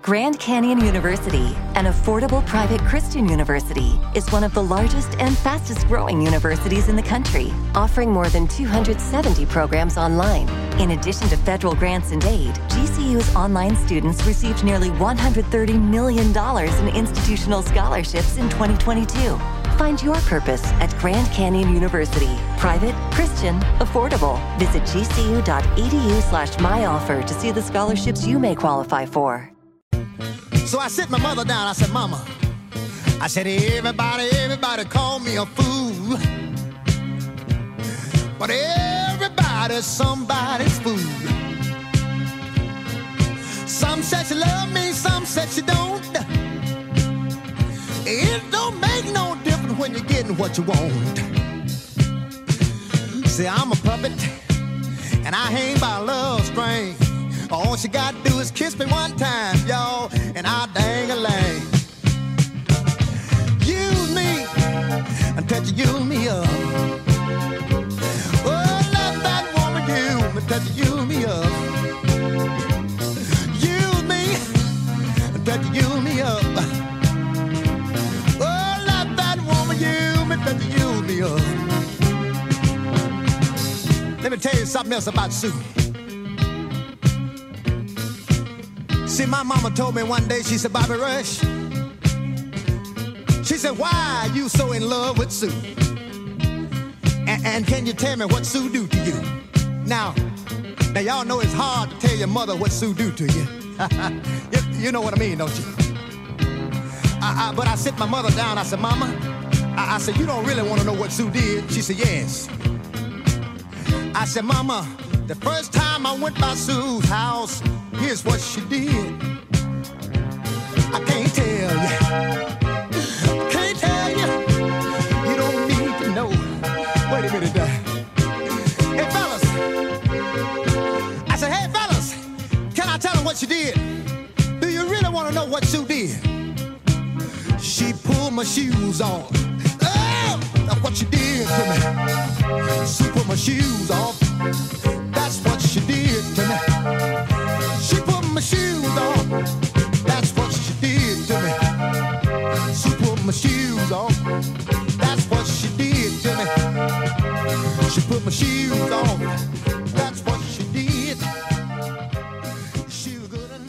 Grand Canyon University, an affordable private Christian university, is one of the largest and fastest growing universities in the country, offering more than 270 programs online. In addition to federal grants and aid, GCU's online students received nearly $130 million in institutional scholarships in 2022. Find your purpose at Grand Canyon University. Private, Christian, affordable. Visit gcu.edu/myoffer to see the scholarships you may qualify for. So I sit my mother down, I said, Mama, I said, everybody call me a fool. But everybody's somebody's fool. Some said she love me, some said she don't. It don't make no difference when you're getting what you want. See, I'm a puppet, and I hang by a love string. All she gotta do is kiss me one time, y'all, and I'll dang-a-lang. Use me until you use me up. Oh, let that woman use me until you use me up. Use me until you use me up. Oh, let that woman use me until you use me up. Let me tell you something else about Sue. See, my mama told me one day, she said, Bobby Rush, she said, why are you so in love with Sue? And can you tell me what Sue do to you? Now y'all know it's hard to tell your mother what Sue do to you. You know what I mean, don't you? But I sit my mother down, I said, Mama, I said, you don't really want to know what Sue did? She said, yes. I said, Mama, the first time I went by Sue's house, here's what she did. I can't tell you. I can't tell you. You don't need to know. Wait a minute. Hey, fellas. I said, hey, fellas, can I tell them what she did? Do you really want to know what Sue did? She pulled my shoes on. Oh, that's what she did to me. She put my shoes off. That's what she did to me. She put my shoes on. That's what she did to me. She put my shoes on. That's what she did to me. She put my shoes on. That's what she did. She was good.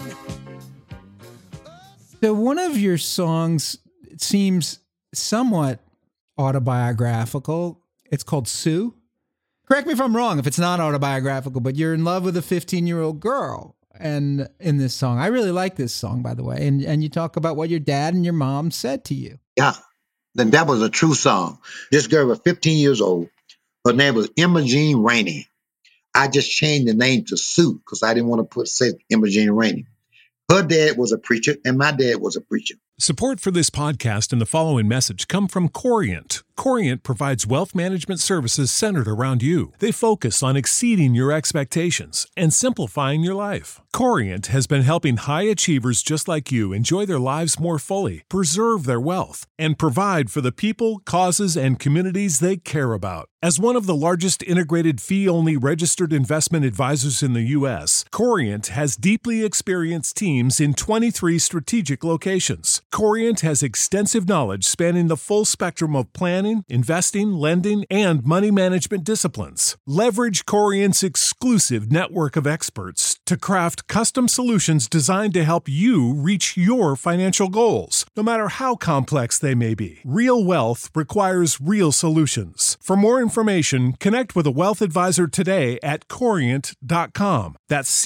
So one of your songs seems somewhat autobiographical. It's called Sue. Correct me if I'm wrong if it's not autobiographical, but you're in love with a 15-year-old girl. And in this song, I really like this song, by the way. And you talk about what your dad and your mom said to you. Yeah, then that was a true song. This girl was 15 years old. Her name was Emma Jean Rainey. I just changed the name to Sue because I didn't want to say Emma Jean Rainey. Her dad was a preacher and my dad was a preacher. Support for this podcast and the following message come from Corient. Corient provides wealth management services centered around you. They focus on exceeding your expectations and simplifying your life. Corient has been helping high achievers just like you enjoy their lives more fully, preserve their wealth, and provide for the people, causes, and communities they care about. As one of the largest integrated fee-only registered investment advisors in the U.S., Corient has deeply experienced teams in 23 strategic locations. Corient has extensive knowledge spanning the full spectrum of planning, investing, lending, and money management disciplines. Leverage Corient's exclusive network of experts to craft custom solutions designed to help you reach your financial goals, no matter how complex they may be. Real wealth requires real solutions. For more information, connect with a wealth advisor today at Corient.com. That's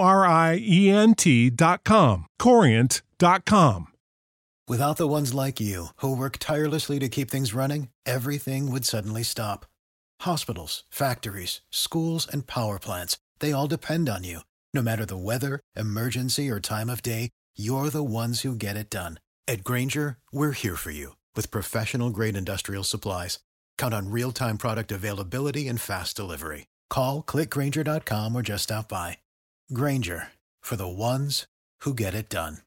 Corient.com. Corient.com. Without the ones like you, who work tirelessly to keep things running, everything would suddenly stop. Hospitals, factories, schools, and power plants, they all depend on you. No matter the weather, emergency, or time of day, you're the ones who get it done. At Grainger, we're here for you with professional-grade industrial supplies. Count on real-time product availability and fast delivery. Call, click Grainger.com, or just stop by. Grainger, for the ones who get it done.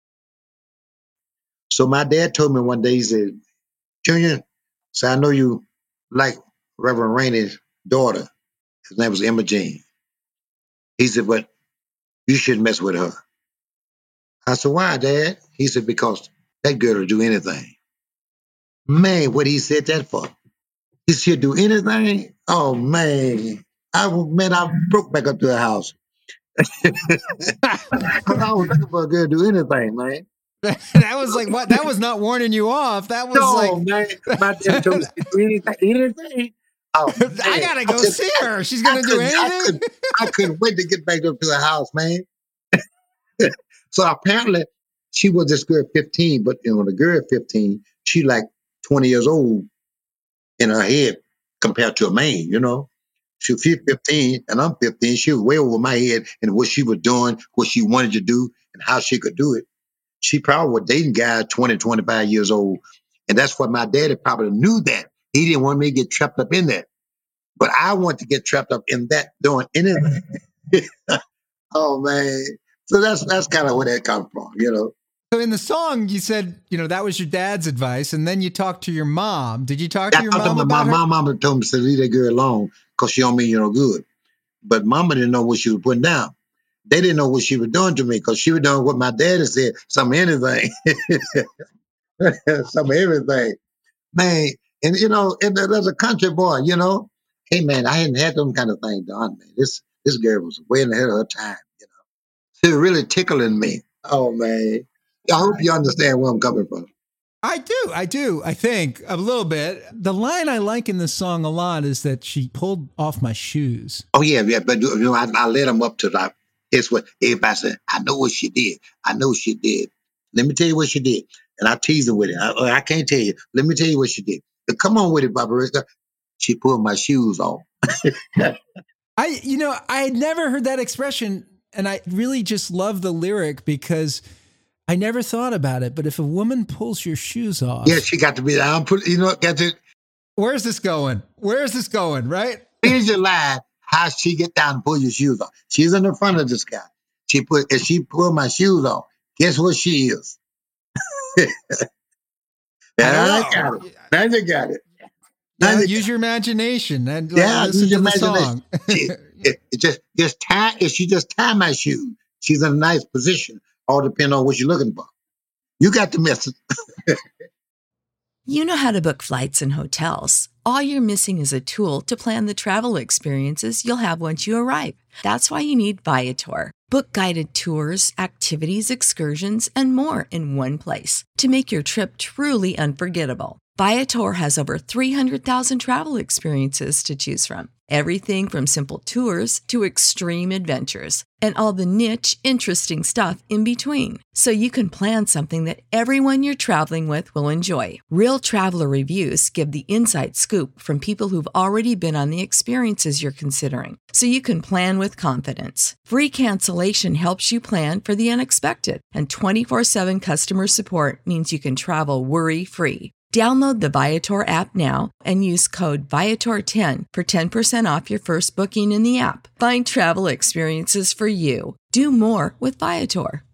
So my dad told me one day, he said, Junior, so I know you like Reverend Rainey's daughter. His name was Emma Jean. He said, but you shouldn't mess with her. I said, why, Dad? He said, because that girl will do anything. Man, what he said that for? He said, she'll do anything? Oh, man. I broke back up to the house. Because I was looking for a girl to do anything, man. That was like what? That was not warning you off. That was No, like, man. My dad told me to do anything. Oh, man. I gotta go see her. She's gonna do anything. I couldn't wait to get back up to the house, man. So apparently, she was this girl 15, but the girl 15, she like 20 years old in her head compared to a man. She's 15 and I'm 15. She was way over my head and what she was doing, what she wanted to do, and how she could do it. She probably was dating guys 20, 25 years old. And that's what my daddy probably knew that. He didn't want me to get trapped up in that. But I want to get trapped up in that doing anything. Oh, man. So that's kind of where that comes from. So in the song, you said, that was your dad's advice, and then you talked to your mom. Did you talk to your mom about her? My mama told me to leave that girl alone because she don't mean you no good. But mama didn't know what she was putting down. They didn't know what she was doing to me because she was doing what my daddy said, some anything. Some everything. Man, and and as a country boy, hey man, I hadn't had them kind of things done, man. This girl was way ahead of her time, She was really tickling me. Oh man. I hope you understand where I'm coming from. I do. I think a little bit. The line I like in this song a lot is that she pulled off my shoes. Oh yeah, but I led them up to that. It's what everybody said. I know what she did. I know she did. Let me tell you what she did. And I teased her with it. I can't tell you. Let me tell you what she did. But come on with it, Barbarista. She pulled my shoes off. I had never heard that expression, and I really just love the lyric because I never thought about it. But if a woman pulls your shoes off, yeah, she got to be down. Got to. Where's this going? Right? Here's your line. How she get down and pull your shoes off? She's in the front of this guy. If she pulled my shoes off, guess what she is? I got it. Now you got it. Now use your imagination and use listen your to the imagination. song. If she just tie my shoe, she's in a nice position. All depends on what you're looking for. You got the message. You know how to book flights and hotels. All you're missing is a tool to plan the travel experiences you'll have once you arrive. That's why you need Viator. Book guided tours, activities, excursions, and more in one place to make your trip truly unforgettable. Viator has over 300,000 travel experiences to choose from. Everything from simple tours to extreme adventures and all the niche, interesting stuff in between. So you can plan something that everyone you're traveling with will enjoy. Real traveler reviews give the inside scoop from people who've already been on the experiences you're considering. So you can plan with confidence. Free cancellation helps you plan for the unexpected. And 24/7 customer support means you can travel worry-free. Download the Viator app now and use code Viator10 for 10% off your first booking in the app. Find travel experiences for you. Do more with Viator.